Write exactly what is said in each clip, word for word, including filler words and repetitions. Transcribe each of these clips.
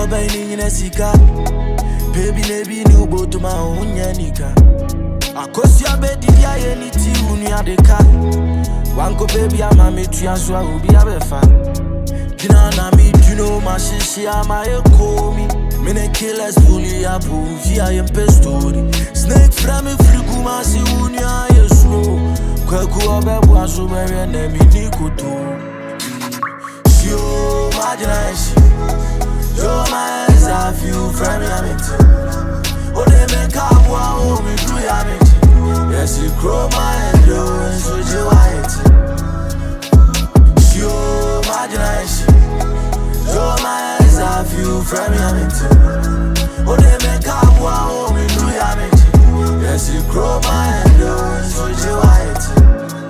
no bani in a sika. Baby, baby, new boat to my own yanika. I cost your bed, if I any tea, when you are the car. One go baby, I'm a matria, so I will be a fan. Dinana me, you know, my shishi, I'm a call me. Many killers fully approve, I am pestori. Snake from a friguma, see, when you are slow. Kwaku of was so very enemy, Nico too. You, my your minds are few from me. Oh, they make up one me do ya me. Yes, you grow my head, and so you white. You imagination. Your minds are few from me. Oh, they make up one me do ya me. Yes, you grow my head, and so you white.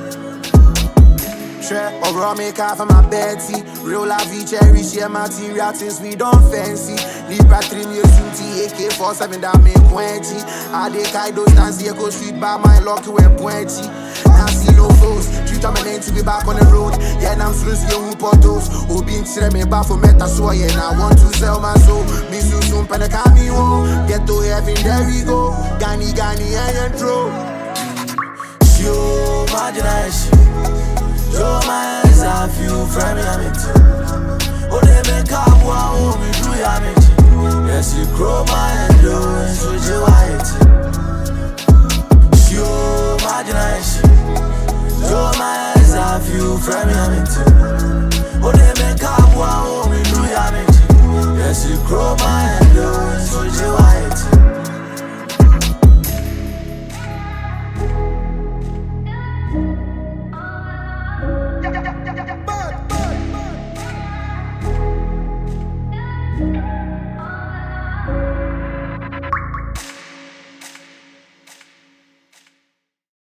Or make half of my Betsy. Real life, we cherish your material things we don't fancy. Libra three years A K forty-seven that make twenty. I dey kite those dance here go street by my lucky way twenty. Now see no flows. Treat my name to be back on the road. Yeah, now I'm slow see you potos. Oh, being straight me back for meta so yeah. Now I want to sell my soul. Me soon soon pen a cameo. Get to heaven, there we go. Gani Gani and intro. You imagination. Your minds are few from me, oh, they make up one me do ya me. Yes, you grow my head, and so you white. You imagination. Your minds are few from me, oh, they make up one me do ya me. Yes, you grow my head.